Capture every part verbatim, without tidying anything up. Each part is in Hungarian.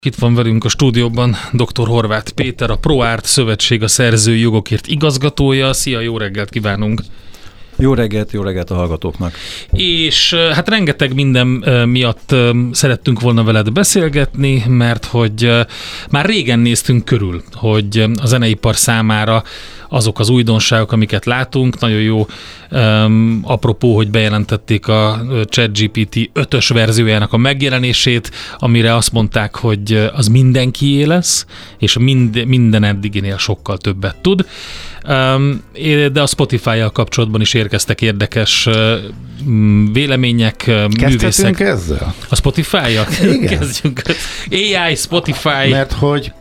Itt van velünk a stúdióban doktor Horváth Péter, a ProArt Szövetség a szerzői jogokért igazgatója. Szia, jó reggelt kívánunk! Jó reggelt, jó reggelt a hallgatóknak! És hát rengeteg minden miatt szerettünk volna veled beszélgetni, mert hogy már régen néztünk körül, hogy a zeneipar számára azok az újdonságok, amiket látunk, nagyon jó, um, apropó, hogy bejelentették a ChatGPT ötös verziójának a megjelenését, amire azt mondták, hogy az mindenkié lesz, és mind, minden eddiginél sokkal többet tud. Um, de a Spotify-jal kapcsolatban is érkeztek érdekes um, vélemények, Kezdhetünk művészek. ezzel? A Spotify-jal? Igen. Kezdjünk. á i, Spotify. Mert hogy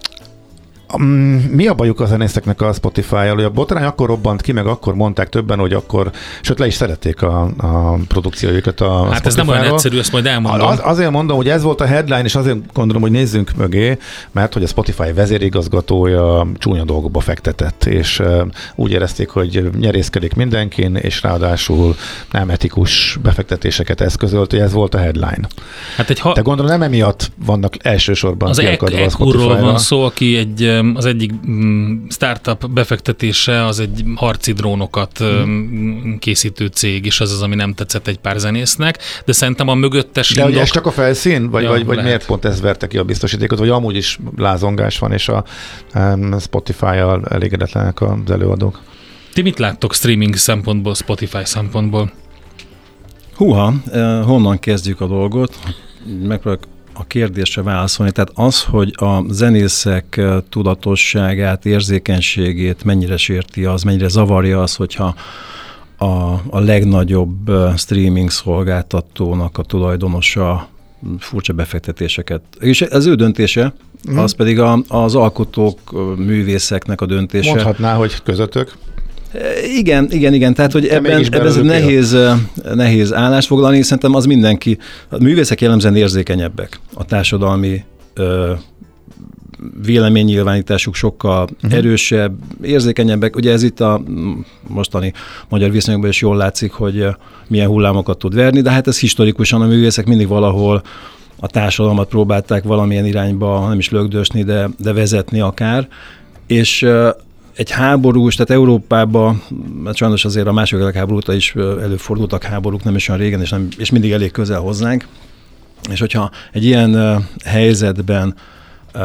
mi a bajuk a zenészeknek a Spotify-jal, hogy a botrány akkor robbant ki, meg akkor mondták többen, hogy akkor, sőt le is szerették a, a produkciójukat a Hát ez nem olyan egyszerű, ezt majd elmondom. Az, azért mondom, hogy ez volt a headline, és azért gondolom, hogy nézzünk mögé, mert hogy a Spotify vezérigazgatója csúnya dolgokba fektetett, és uh, úgy érezték, hogy nyerészkedik mindenkin, és ráadásul nem etikus befektetéseket eszközölt, hogy ez volt a headline. Hát egy ha... De gondolom nem emiatt vannak elsősorban kiakadva a Spotify-ra. Az van szó, aki egy az egyik startup befektetése, az egy harci drónokat mm. készítő cég, és az az, ami nem tetszett egy pár zenésznek, de szerintem a mögöttes De indok... ugye ez csak a felszín? Vagy, ja, vagy, vagy miért pont ez verte ki a biztosítékot? Vagy amúgy is lázongás van, és a um, Spotify-jal elégedetlenek az előadók? Ti mit láttok streaming szempontból, Spotify szempontból? Húha, eh, honnan kezdjük a dolgot? Megpróbálok a kérdésre válaszolni. Tehát az, hogy a zenészek tudatosságát, érzékenységét mennyire sérti az, mennyire zavarja az, hogyha a, a legnagyobb streaming szolgáltatónak a tulajdonosa furcsa befektetéseket. És ez ő döntése, mm. az pedig a, az alkotók, művészeknek a döntése. Mondhatná, hogy közöttök? Igen, igen, igen. Tehát, hogy ebben, ebben ez nehéz, nehéz állást foglalni. Szerintem az mindenki, a művészek jellemzően érzékenyebbek. A társadalmi ö, véleménynyilvánításuk sokkal uh-huh. erősebb, érzékenyebbek. Ugye ez itt a mostani magyar viszonyokban is jól látszik, hogy milyen hullámokat tud verni, de hát ez historikusan a művészek mindig valahol a társadalmat próbálták valamilyen irányba, nem is lögdösni, de, de vezetni akár. És egy háborús, tehát Európában, mert sajnos azért a második világháború óta is előfordultak háborúk, nem is olyan régen, és, nem, és mindig elég közel hozzánk. És hogyha egy ilyen uh, helyzetben uh,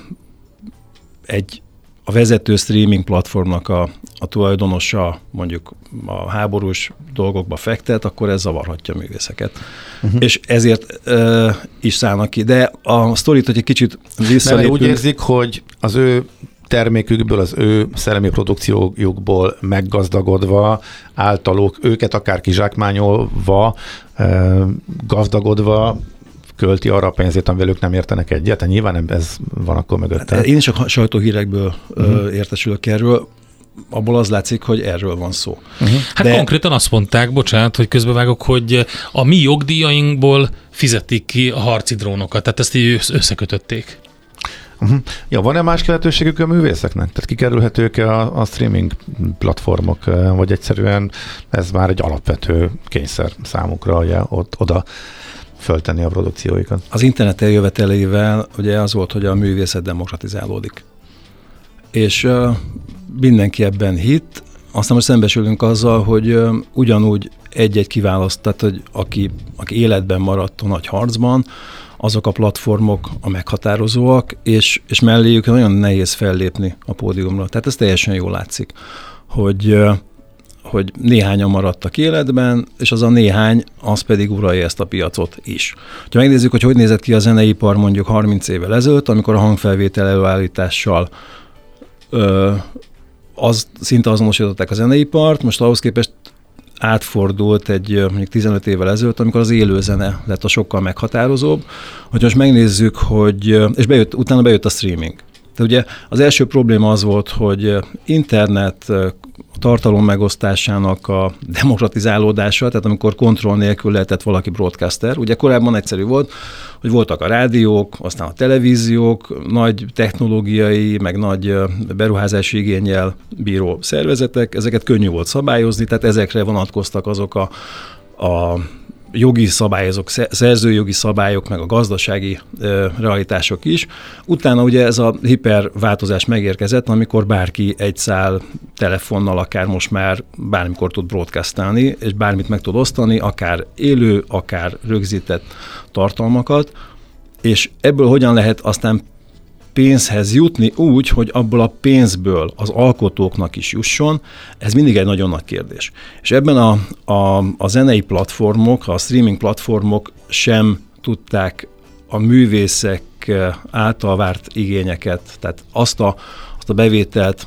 egy a vezető streaming platformnak a, a tulajdonosa mondjuk a háborús dolgokba fektet, akkor ez zavarhatja a művészeket. Uh-huh. És ezért uh, is szállnak ki. De a sztorit, hogy egy kicsit visszalépünk... Mert úgy érzik, hogy az ő termékükből, az ő szellemi produkciójukból meggazdagodva, általuk őket akár kizsákmányolva, gazdagodva költi arra a pénzét, amivel ők nem értenek egyet. Tehát nyilván ez van akkor mögötte. Hát én is a sajtóhírekből uh-huh. értesülök erről. Abból az látszik, hogy erről van szó. Uh-huh. Hát de... konkrétan azt mondták, bocsánat, hogy közbevágok, hogy a mi jogdíjainkból fizetik ki a harci drónokat. Tehát ezt így összekötötték. Uh-huh. Ja, van-e más lehetőségük a művészeknek? Tehát kikerülhetők-e a, a streaming platformok, vagy egyszerűen ez már egy alapvető kényszer számukra, ugye ott, oda föltenni a produkcióikat? Az internet eljövetelével ugye az volt, hogy a művészet demokratizálódik. És uh, mindenki ebben hitt, aztán most szembesülünk azzal, hogy uh, ugyanúgy egy-egy kiválaszt, tehát hogy aki, aki életben maradt a nagy harcban, azok a platformok a meghatározóak, és, és melléjük nagyon nehéz fellépni a pódiumra. Tehát ez teljesen jól látszik, hogy, hogy néhányan maradtak életben, és az a néhány, az pedig uralja ezt a piacot is. Ha megnézzük, hogy hogy nézett ki a zeneipar mondjuk harminc évvel ezelőtt, amikor a hangfelvétel előállítással ö, az, szinte azonosították a zeneipart, most ahhoz képest átfordult egy mondjuk tizenöt évvel ezelőtt, amikor az élőzene lett a sokkal meghatározóbb. Hogy most megnézzük, hogy, és bejött, utána bejött a streaming. De ugye az első probléma az volt, hogy internet tartalom megosztásának a demokratizálódása, tehát amikor kontroll nélkül lehetett valaki broadcaster. Ugye korábban egyszerű volt, hogy voltak a rádiók, aztán a televíziók, nagy technológiai, meg nagy beruházási igénnyel bíró szervezetek, ezeket könnyű volt szabályozni, tehát ezekre vonatkoztak azok a, a jogi szabályozók, szerzőjogi szabályok, meg a gazdasági ö, realitások is. Utána ugye ez a hiperváltozás megérkezett, amikor bárki egy szál telefonnal akár most már bármikor tud broadcastálni, és bármit meg tud osztani, akár élő, akár rögzített tartalmakat, és ebből hogyan lehet aztán pénzhez jutni úgy, hogy abból a pénzből az alkotóknak is jusson, ez mindig egy nagyon nagy kérdés. És ebben a, a, a zenei platformok, a streaming platformok sem tudták a művészek által várt igényeket, tehát azt a, azt a bevételt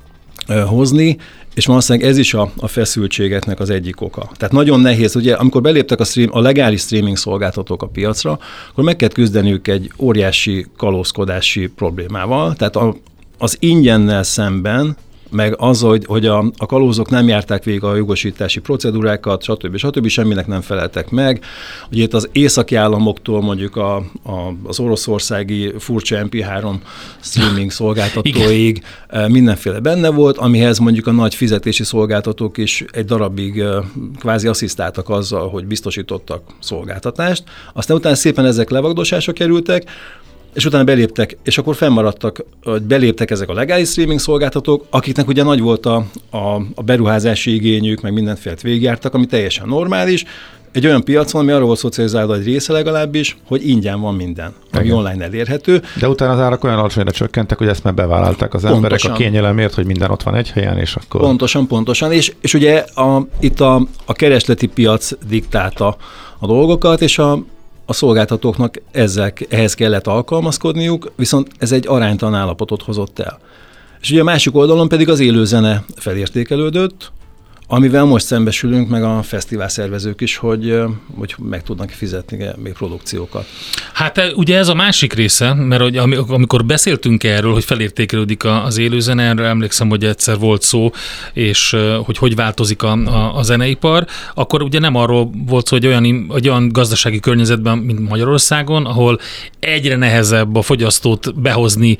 hozni, és valószínűleg ez is a, a feszültségeknek az egyik oka. Tehát nagyon nehéz, ugye, amikor beléptek a, stream, a legális streaming szolgáltatók a piacra, akkor meg kell küzdeniük egy óriási kalózkodási problémával. Tehát a, az ingyennel szemben, meg az, hogy, hogy a, a kalózok nem járták végig a jogosítási procedúrákat, stb. stb. Semminek nem feleltek meg. Ugye itt az északi államoktól mondjuk a, a, az oroszországi furcsa em pé három streaming szolgáltatóig mindenféle benne volt, amihez mondjuk a nagy fizetési szolgáltatók is egy darabig kvázi asszisztáltak azzal, hogy biztosítottak szolgáltatást. Aztán utána szépen ezek levagdosásra kerültek, és utána beléptek, és akkor fennmaradtak, hogy beléptek ezek a legális streaming szolgáltatók, akiknek ugye nagy volt a, a, a beruházási igényük, meg mindenfélet végigjártak, ami teljesen normális. Egy olyan piacon, ami arról volt szocializálva egy része legalábbis, hogy ingyen van minden, ami online elérhető. De utána az árak olyan alacsonyra csökkentek, hogy ezt már bevállalták az pontosan. Emberek a kényelemért, hogy minden ott van egy helyen, és akkor... Pontosan, pontosan. És, és ugye a, itt a, a keresleti piac diktálta a dolgokat, és a A szolgáltatóknak ezzel, ehhez kellett alkalmazkodniuk, viszont ez egy aránytalan állapotot hozott el. És ugye a másik oldalon pedig az élőzene felértékelődött, amivel most szembesülünk, meg a fesztivál szervezők is, hogy, hogy meg tudnak fizetni még produkciókat. Hát ugye ez a másik része, mert hogy amikor beszéltünk erről, hogy felértékelődik az élőzene, erről emlékszem, hogy egyszer volt szó, és hogy hogy változik a, a, a zeneipar, akkor ugye nem arról volt szó, hogy olyan, hogy olyan gazdasági környezetben, mint Magyarországon, ahol egyre nehezebb a fogyasztót behozni,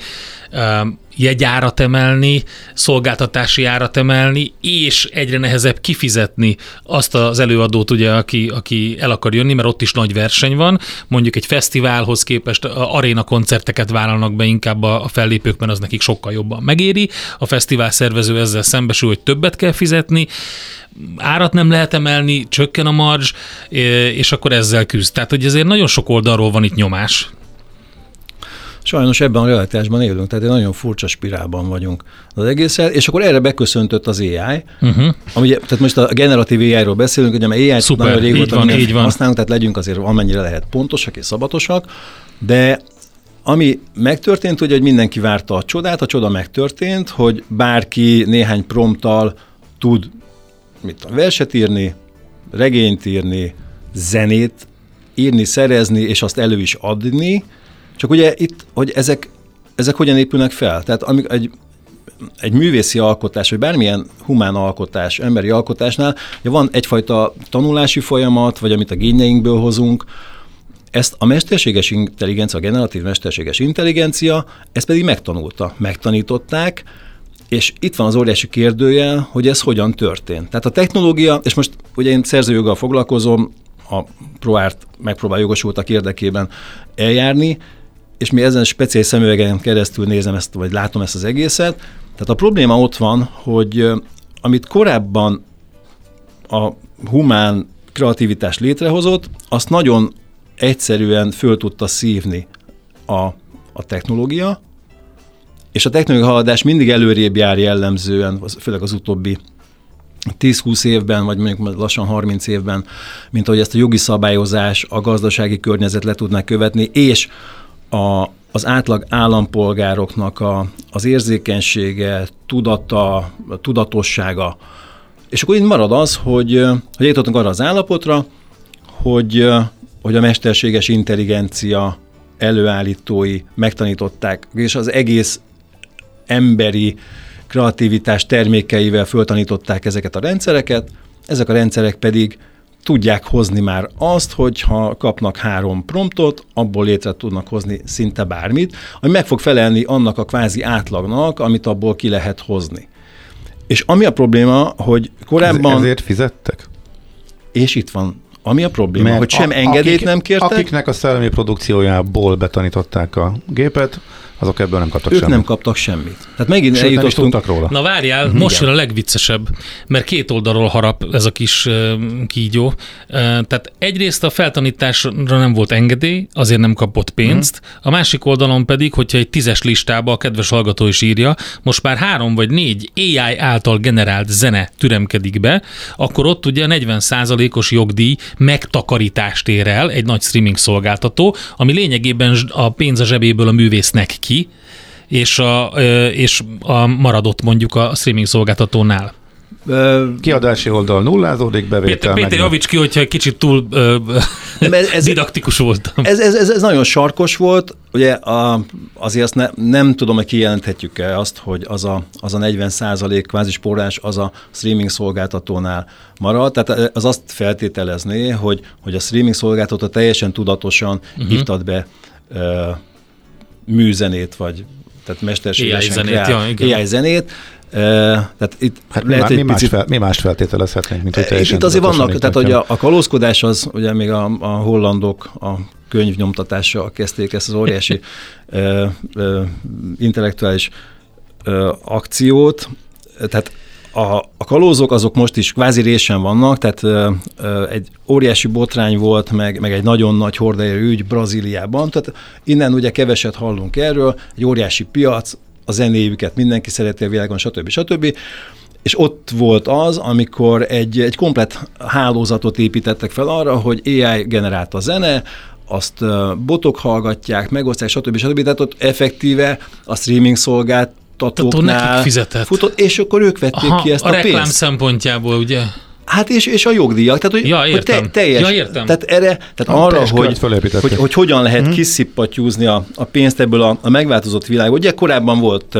jegyárat emelni, szolgáltatási árat emelni, és egyre nehezebb kifizetni azt az előadót, ugye, aki, aki el akar jönni, mert ott is nagy verseny van. Mondjuk egy fesztiválhoz képest aréna koncerteket vállalnak be inkább a, a fellépők, mert az nekik sokkal jobban megéri. A fesztivál szervező ezzel szembesül, hogy többet kell fizetni, árat nem lehet emelni, csökken a marzs, és akkor ezzel küzd. Tehát, hogy ezért nagyon sok oldalról van itt nyomás. Sajnos ebben a realitásban élünk, tehát egy nagyon furcsa spirálban vagyunk az egészen, és akkor erre beköszöntött az á i, uh-huh. ami, tehát most a generatív á i-ról beszélünk, ugye a á i-t nagyon régóta használunk, tehát legyünk azért amennyire lehet pontosak és szabatosak, de ami megtörtént, ugye, hogy mindenki várta a csodát, a csoda megtörtént, hogy bárki néhány prompttal tud mit a verset írni, regényt írni, zenét írni, szerezni, és azt elő is adni. Csak ugye itt, hogy ezek, ezek hogyan épülnek fel? Tehát amik egy, egy művészi alkotás, vagy bármilyen humán alkotás, emberi alkotásnál, ugye van egyfajta tanulási folyamat, vagy amit a génjeinkből hozunk, ezt a mesterséges intelligencia, a generatív mesterséges intelligencia, ezt pedig megtanulta, megtanították, és itt van az óriási kérdőjel, hogy ez hogyan történt. Tehát a technológia, és most ugye én szerzőjoggal foglalkozom, a ProArt megpróbál jogosultak érdekében eljárni, és mi ezen speciális szemüvegen keresztül nézem ezt, vagy látom ezt az egészet. Tehát a probléma ott van, hogy amit korábban a humán kreativitás létrehozott, azt nagyon egyszerűen föl tudta szívni a, a technológia, és a technológiai haladás mindig előrébb jár jellemzően, főleg az utóbbi tíz-húsz évben, vagy mondjuk lassan harminc évben, mint ahogy ezt a jogi szabályozás, a gazdasági környezet le tudná követni, és a, az átlag állampolgároknak a, az érzékenysége, tudata, tudatossága. És akkor így marad az, hogy, hogy eljutottunk arra az állapotra, hogy, hogy a mesterséges intelligencia előállítói megtanították, és az egész emberi kreativitás termékeivel föltanították ezeket a rendszereket, ezek a rendszerek pedig tudják hozni már azt, hogy ha kapnak három promptot, abból létre tudnak hozni szinte bármit, ami meg fog felelni annak a kvázi átlagnak, amit abból ki lehet hozni. És ami a probléma, hogy korábban... Ezért fizettek? És itt van Ami a probléma, Mert hogy sem a, engedélyt akik, nem kértek. Akiknek a szellemi produkciójából betanították a gépet, azok ebből nem kaptak ők semmit. nem kaptak semmit. Tehát megint Sőt, eljutottunk. nem is róla. Na várjál, Igen. most jön a legviccesebb, mert két oldalról harap ez a kis uh, kígyó. Uh, tehát egyrészt a feltanításra nem volt engedély, azért nem kapott pénzt, uh-huh. a másik oldalon pedig, hogyha egy tízes listába a kedves hallgató is írja, most már három vagy négy á i által generált zene türemkedik be, akkor ott ugye negyven százalékos jogdíj megtakarítást ér el egy nagy streaming szolgáltató, ami lényegében a pénz a zsebéből a művésznek ki, és a, és a maradott mondjuk a streaming szolgáltatónál. Kiadási oldal nullázódik, bevétel Péter, Péter javíts ki, hogyha egy kicsit túl ö, ez, ez, didaktikus voltam. Ez, ez, ez, ez nagyon sarkos volt, ugye a, azért azt ne, nem tudom, hogy kijelenthetjük-e azt, hogy az a, az a negyven százalék kvázi spórolás az a streaming szolgáltatónál marad, tehát az azt feltételezné, hogy, hogy a streaming szolgáltató teljesen tudatosan uh-huh. iktat be ö, műzenét, vagy tehát mesterségesen kreált á i zenét. Uh, tehát itt hát lehet mi, egy mi, picit... más fel, mi mást feltételezhetnénk, mint hogy teljesen itt azért vannak, tehát hogy a, a, a kalózkodás az, ugye még a, a hollandok a könyvnyomtatással kezdték ezt az óriási uh, uh, intellektuális uh, akciót, tehát a, a kalózok azok most is kvázi résen vannak, tehát uh, uh, egy óriási botrány volt, meg, meg egy nagyon nagy horderejű ügy Brazíliában, tehát innen ugye keveset hallunk erről, egy óriási piac, a zenéjüket mindenki szereti a világon, stb. stb. És ott volt az, amikor egy, egy komplett hálózatot építettek fel arra, hogy á i generált a zene, azt botok hallgatják, megosztják, stb. stb. Tehát ott effektíve a streaming szolgáltatóknál futott, és akkor ők vették Aha, ki ezt a, a pénzt. A reklám szempontjából, ugye? Hát és, és a jogdíjak, tehát hogy, ja, hogy te, teljes, ja, értem. tehát erre, tehát arra, hogy, hogy, hogy hogyan lehet hmm. kiszippatyúzni a, a pénzt ebből a, a megváltozott világból. Ugye korábban volt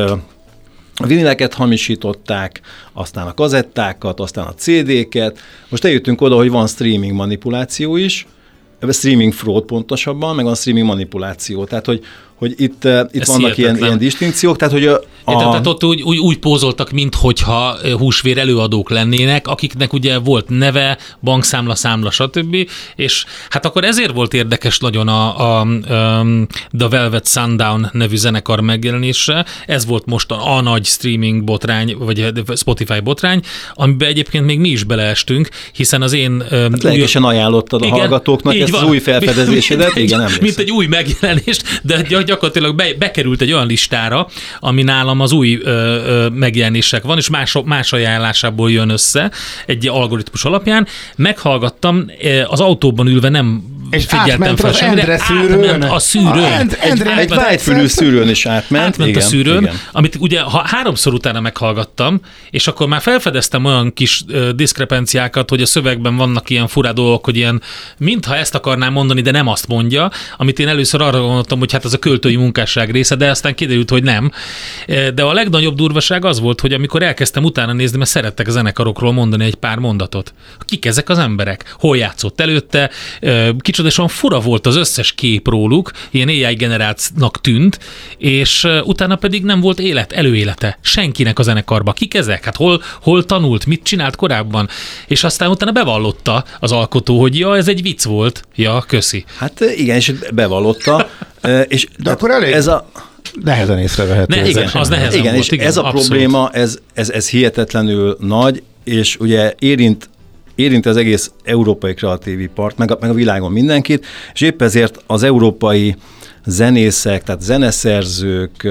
a vinileket hamisították, aztán a kazettákat, aztán a cé dé-ket. Most eljöttünk oda, hogy van streaming manipuláció is, streaming fraud pontosabban, meg van streaming manipuláció. Tehát, hogy, hogy itt, itt vannak ilyen, ilyen distinkciók. Tehát, hogy a, a... Értem, tehát ott úgy, úgy, úgy pózoltak, minthogyha húsvér előadók lennének, akiknek ugye volt neve, bankszámla, számla, stb. És hát akkor ezért volt érdekes nagyon a, a, a The Velvet Sundown nevű zenekar megjelenése. Ez volt most a, a nagy streaming botrány, vagy Spotify botrány, amiben egyébként még mi is beleestünk, hiszen az én... Hát lelkesen ajánlottad a igen, hallgatóknak ezt van. Az új felfedezésedet. Mint, igen, mint egy új megjelenést, de gyakorlatilag be, bekerült egy olyan listára, ami nálam az új ö, ö, megjelenések van, és más, más ajánlásából jön össze egy algoritmus alapján. Meghallgattam, az autóban ülve nem és figyeltem fel semmire. Átment a szűrőn. Egy, egy vágyfülű szűrőn is átment. Átment igen, a szűrőn, igen. amit ugye ha háromszor utána meghallgattam, és akkor már felfedeztem olyan kis uh, diszkrepenciákat, hogy a szövegben vannak ilyen furá dolgok, hogy ilyen, mintha ezt akarnám mondani, de nem azt mondja, amit én először arra gondoltam, hogy hát ez a költői munkásság része, de aztán kiderült, hogy nem. De a legnagyobb durvaság az volt, hogy amikor elkezdtem utána nézni, mert szerettek a zenekarokról mondani egy pár mondatot. Kik ezek az emberek? Hol játszott előtte? Kicsodásan fura volt az összes kép róluk, ilyen á i generáltnak tűnt, és utána pedig nem volt élet, előélete. Senkinek a zenekarba. Kik ezek? Hát hol, hol tanult? Mit csinált korábban? És aztán utána bevallotta az alkotó, hogy ja, ez egy vicc volt. Ja, köszi. Hát igen, és bevallotta. és de akkor elég... Ez a... Nehezen észrevehető. Ne, igen, az nehezen igen, volt. És igen, ez a abszolút. probléma, ez, ez, ez hihetetlenül nagy, és ugye érint érinti az egész európai kreatív ipart, meg a, meg a világon mindenkit, és épp ezért az európai zenészek, tehát zeneszerzők,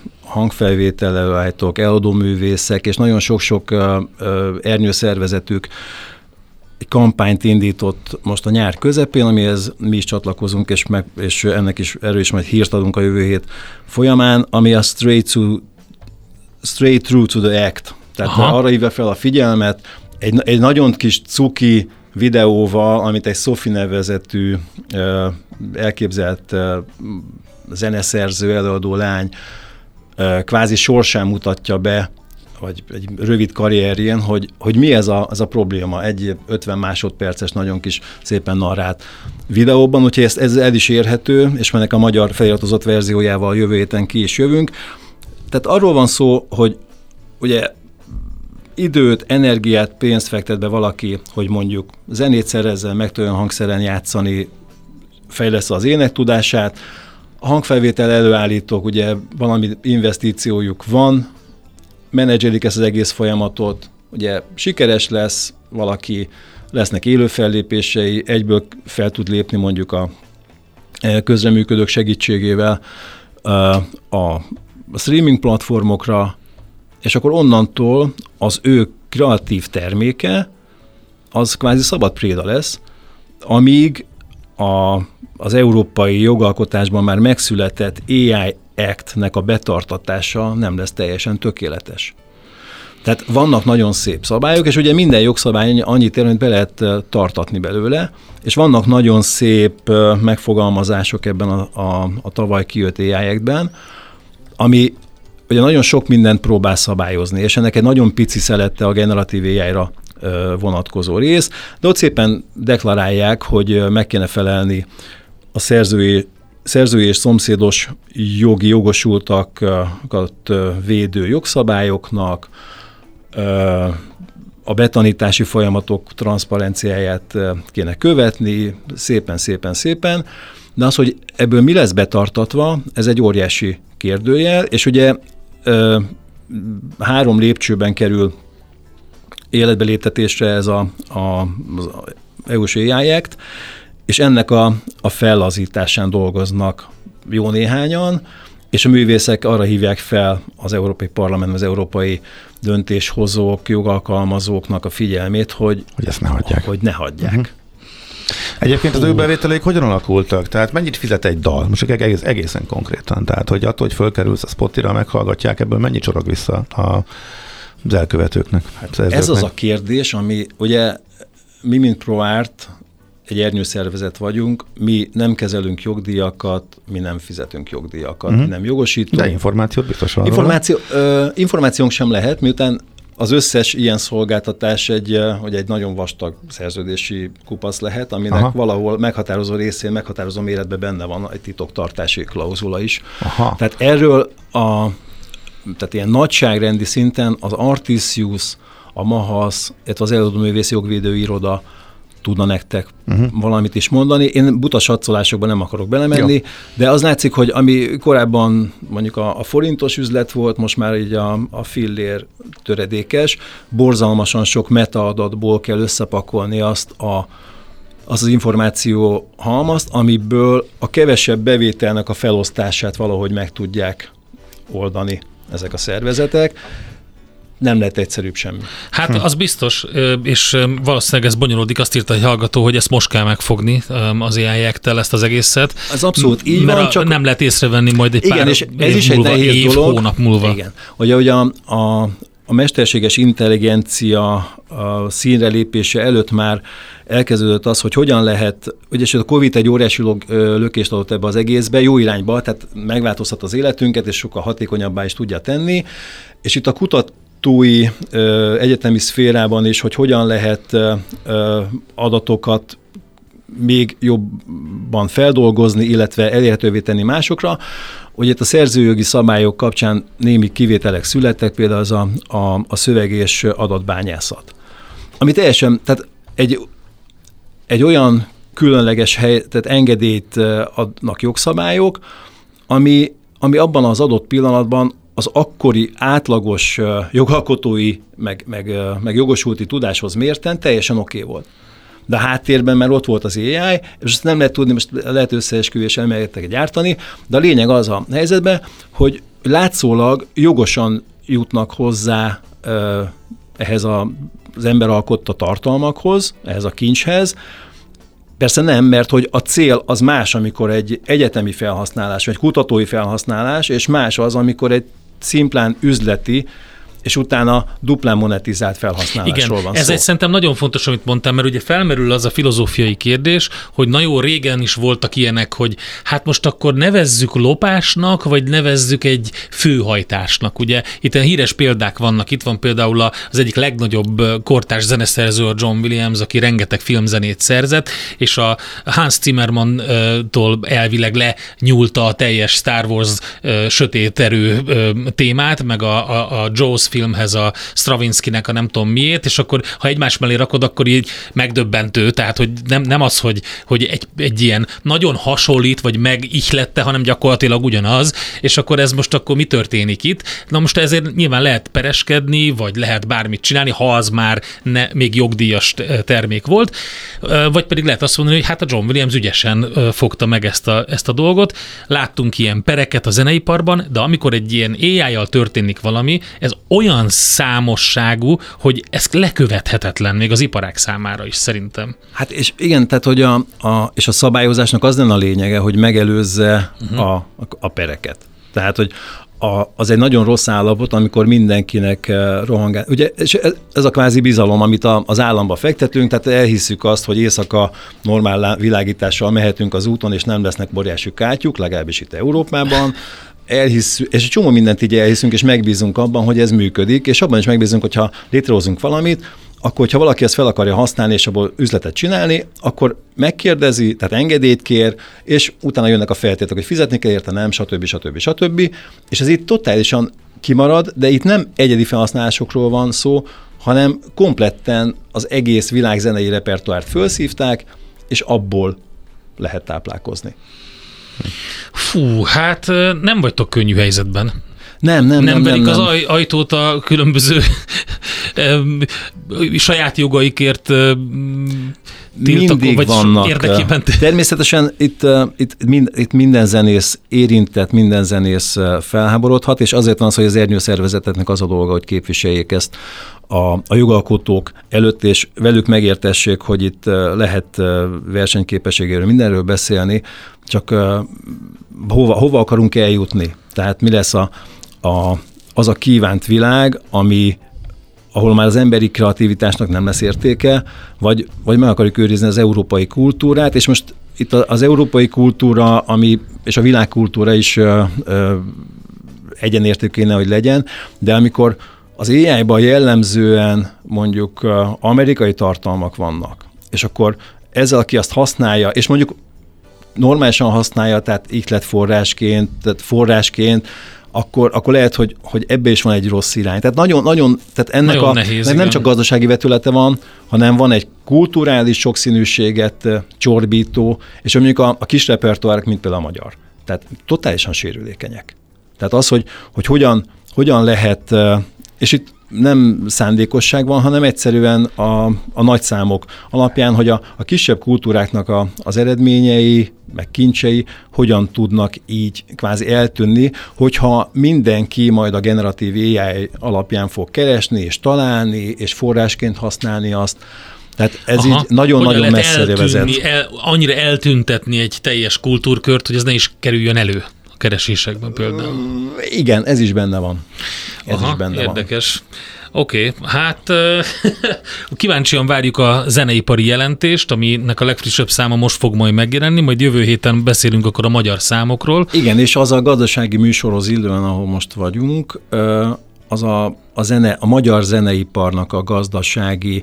hangfelvételelőállítók, eladóművészek, és nagyon sok-sok ernyőszervezetük egy kampányt indított most a nyár közepén, amihez mi is csatlakozunk, és, meg, és ennek is, erről is majd hírt adunk a jövő hét folyamán, ami a Straight, to, straight Through to the Act. Tehát aha. arra hívja fel a figyelmet, Egy, egy nagyon kis cuki videóval, amit egy Sophie nevezetű elképzelt zeneszerző, előadó lány kvázi sorsán mutatja be, vagy egy rövid karrierjén, hogy, hogy mi ez a, ez a probléma. Egy ötven másodperces, nagyon kis szépen narrált videóban, úgyhogy ez, ez el is érhető, és ennek a magyar feliratozott verziójával jövő héten ki is jövünk. Tehát arról van szó, hogy ugye időt, energiát, pénzt fektet be valaki, hogy mondjuk zenét szerezzen, meg tudjon hangszeren játszani, fejlesz az énektudását, a hangfelvétel előállítók, ugye valami investíciójuk van, menedzselik ezt az egész folyamatot, ugye sikeres lesz valaki, lesznek élő fellépései, egyből fel tud lépni mondjuk a közreműködők segítségével a streaming platformokra, és akkor onnantól az ő kreatív terméke az kvázi szabad préda lesz, amíg a, az európai jogalkotásban már megszületett á i Act-nek a betartatása nem lesz teljesen tökéletes. Tehát vannak nagyon szép szabályok, és ugye minden jogszabály annyit ér, hogy be lehet tartatni belőle, és vannak nagyon szép megfogalmazások ebben a, a, a tavaly kijött á i Act-ben, ami ugye nagyon sok mindent próbál szabályozni, és ennek egy nagyon pici szelette a generatív á i-ra vonatkozó rész, de ott szépen deklarálják, hogy meg kéne felelni a szerzői, szerzői és szomszédos jogi jogosultakat védő jogszabályoknak, a betanítási folyamatok transzparenciáját kéne követni, szépen, szépen, szépen, de az, hogy ebből mi lesz betartatva, ez egy óriási kérdőjel, és ugye három lépcsőben kerül életbe léptetésre ez a, a, az é u-s á i Act, és ennek a, a fellazításán dolgoznak jó néhányan, és a művészek arra hívják fel az Európai Parlament, az európai döntéshozók, jogalkalmazóknak a figyelmét, hogy, hogy ezt ne hagyják. Hogy ne hagyják. Uh-huh. Egyébként az ő bevételeik hogyan alakultak? Tehát mennyit fizet egy dal? Most egész, egészen konkrétan. Tehát, hogy attól, hogy fölkerülsz a Spotify-ra, meghallgatják, ebből mennyit csorog vissza a, az elkövetőknek? Hát ez az a kérdés, ami ugye mi, mint ProArt, egy ernyőszervezet vagyunk, mi nem kezelünk jogdíjakat, mi nem fizetünk jogdíjakat, uh-huh. mi nem jogosítunk. De információt biztos van. Információ, ö, információnk sem lehet, miután az összes ilyen szolgáltatás egy, hogy egy nagyon vastag szerződési kupasz lehet, aminek Aha. valahol meghatározó részén, meghatározó méretben benne van egy titoktartási klauzula is. Aha. Tehát erről a, tehát ilyen nagyságrendi szinten az Artisius, a MAHASZ, illetve az Előadó Művész Jogvédő Iroda tudna nektek uh-huh. valamit is mondani. Én buta satszolásokban nem akarok belemenni, Jó. de az látszik, hogy ami korábban mondjuk a, a forintos üzlet volt, most már így a, a fillér töredékes, borzalmasan sok metaadatból kell összepakolni azt a, az, az információ halmazt, amiből a kevesebb bevételnek a felosztását valahogy meg tudják oldani ezek a szervezetek. Nem lett egyszerűbb semmi. Hát hm. az biztos, és valószínűleg ez bonyolódik, azt írta egy hallgató, hogy ezt most kell megfogni az á i Act-tel ezt az egészet. Az abszolút így mert van, a, csak... nem lehet észrevenni majd egy igen, pár és ez év is múlva, egy nehéz év, dolog. hónap múlva. Igen. Ugye, ugye a, a, a mesterséges intelligencia a színre lépése előtt már elkezdődött az, hogy hogyan lehet, ugye a Covid egy óriási lökést adott ebbe az egészbe, jó irányba, tehát megváltoztat az életünket, és sokkal hatékonyabbá is tudja tenni, és itt a kutat túi ö, egyetemi szférában is, hogy hogyan lehet ö, adatokat még jobban feldolgozni, illetve elérhetővé tenni másokra. Ugye itt a szerzőjogi szabályok kapcsán némi kivételek születtek, például az a, a, a szöveg és adatbányászat. Ami teljesen, tehát egy, egy olyan különleges hely, tehát engedélyt adnak jogszabályok, ami, ami abban az adott pillanatban az akkori átlagos jogalkotói, meg, meg, meg jogosulti tudáshoz mérten teljesen oké okay volt. De a háttérben már ott volt az á i, és ezt nem lehet tudni, most lehet összeesküvés elméletek gyártani, de a lényeg az a helyzetben, hogy látszólag jogosan jutnak hozzá ehhez a, az ember alkotta tartalmakhoz, ehhez a kincshez. Persze nem, mert hogy a cél az más, amikor egy egyetemi felhasználás, vagy kutatói felhasználás, és más az, amikor egy szimplán üzleti, és utána duplán monetizált felhasználásról Igen, van ez szó. egy szerintem nagyon fontos, amit mondtam, mert ugye felmerül az a filozófiai kérdés, hogy na jó, régen is voltak ilyenek, hogy hát most akkor nevezzük lopásnak, vagy nevezzük egy főhajtásnak. Ugye itt híres példák vannak, itt van például az egyik legnagyobb kortárs zeneszerző, a John Williams, aki rengeteg filmzenét szerzett, és a Hans Zimmermann-tól elvileg lenyúlta a teljes Star Wars sötét erő témát, meg a, a, a Jaws filmhez a Stravinskynek a nem tudom miért, és akkor ha egymás mellé rakod, akkor így megdöbbentő, tehát hogy nem, nem az, hogy, hogy egy, egy ilyen nagyon hasonlít, vagy megihlette, hanem gyakorlatilag ugyanaz, és akkor ez most akkor mi történik itt? Na most ezért nyilván lehet pereskedni, vagy lehet bármit csinálni, ha az már ne, még jogdíjas termék volt, vagy pedig lehet azt mondani, hogy hát a John Williams ügyesen fogta meg ezt a, ezt a dolgot. Láttunk ilyen pereket a zeneiparban, de amikor egy ilyen á í-jal történik valami, ez olyan számosságú, hogy ez lekövethetetlen még az iparág számára is szerintem. Hát és igen, tehát hogy a, a, és a szabályozásnak az lenne a lényege, hogy megelőzze uh-huh. a, a, a pereket. Tehát, hogy A, az egy nagyon rossz állapot, amikor mindenkinek rohangál. Ugye ez a kvázi bizalom, amit a, az államba fektetünk, tehát elhisszük azt, hogy éjszaka normál világítással mehetünk az úton, és nem lesznek óriási kátyuk, legalábbis itt Európában. Elhisszük, és egy csomó mindent így elhiszünk, és megbízunk abban, hogy ez működik, és abban is megbízunk, hogyha létrehozunk valamit, akkor, hogyha valaki ezt fel akarja használni, és abból üzletet csinálni, akkor megkérdezi, tehát engedélyt kér, és utána jönnek a feltételek, hogy fizetni kell érte, nem, stb. stb. stb. És ez itt totálisan kimarad, de itt nem egyedi felhasználásokról van szó, hanem kompletten az egész világ zenei repertoárt felszívták, és abból lehet táplálkozni. Fú, hát nem vagytok könnyű helyzetben. Nem, nem, nem. Nem verik nem, az nem. Aj, ajtót a különböző saját jogaikért tiltakozó, vagy vannak. Érdekében. Természetesen itt, itt, mind, itt minden zenész érintett, minden zenész felháborodhat, és azért van az, hogy az ernyőszervezeteknek az a dolga, hogy képviseljék ezt a, a jogalkotók előtt, és velük megértessék, hogy itt lehet versenyképességéről mindenről beszélni, csak hova, hova akarunk eljutni? Tehát mi lesz a, a, az a kívánt világ, ami ahol már az emberi kreativitásnak nem lesz értéke, vagy, vagy meg akarjuk őrizni az európai kultúrát, és most itt az európai kultúra, ami, és a világkultúra is ö, ö, egyenértékű kéne, hogy legyen, de amikor az á í-ban jellemzően mondjuk ö, amerikai tartalmak vannak, és akkor ezzel, aki azt használja, és mondjuk normálisan használja, tehát ihletforrásként, tehát forrásként, akkor, akkor lehet, hogy, hogy ebbe is van egy rossz irány. Tehát nagyon, nagyon, tehát ennek nagyon a, nehéz, nem igen. csak gazdasági vetülete van, hanem van egy kulturális sokszínűséget csorbító, és mondjuk a, a kis repertoárok, mint például a magyar. Tehát totálisan sérülékenyek. Tehát az, hogy, hogy hogyan, hogyan lehet, és itt nem szándékosság van, hanem egyszerűen a, a nagyszámok alapján, hogy a, a kisebb kultúráknak a, az eredményei, meg kincsei hogyan tudnak így kvázi eltűnni, hogyha mindenki majd a generatív á í alapján fog keresni, és találni, és forrásként használni azt. Tehát ez Aha, így nagyon-nagyon messzire vezet. El, annyira eltüntetni egy teljes kultúrkört, hogy ez ne is kerüljön elő a keresésekben például. Igen, ez is benne van. Ez Aha, is benne érdekes. Oké, okay, hát kíváncsian várjuk a zeneipari jelentést, aminek a legfrissebb száma most fog majd megjelenni, majd jövő héten beszélünk akkor a magyar számokról. Igen, és az a gazdasági műsorhoz illően, ahol most vagyunk, az a, a, zene, a magyar zeneiparnak a gazdasági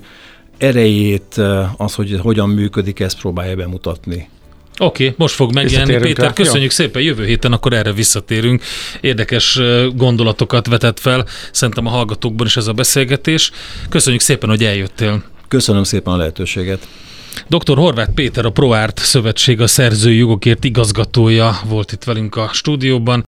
erejét, az, hogy hogyan működik, ezt próbálja bemutatni. Oké, okay, most fog megjelenni. Péter, rá. Köszönjük Jó. szépen, jövő héten akkor erre visszatérünk. Érdekes gondolatokat vetett fel, szerintem a hallgatókban is ez a beszélgetés. Köszönjük szépen, hogy eljöttél. Köszönöm szépen a lehetőséget. doktor Horváth Péter, a ProArt Szövetség a szerzői jogokért igazgatója volt itt velünk a stúdióban.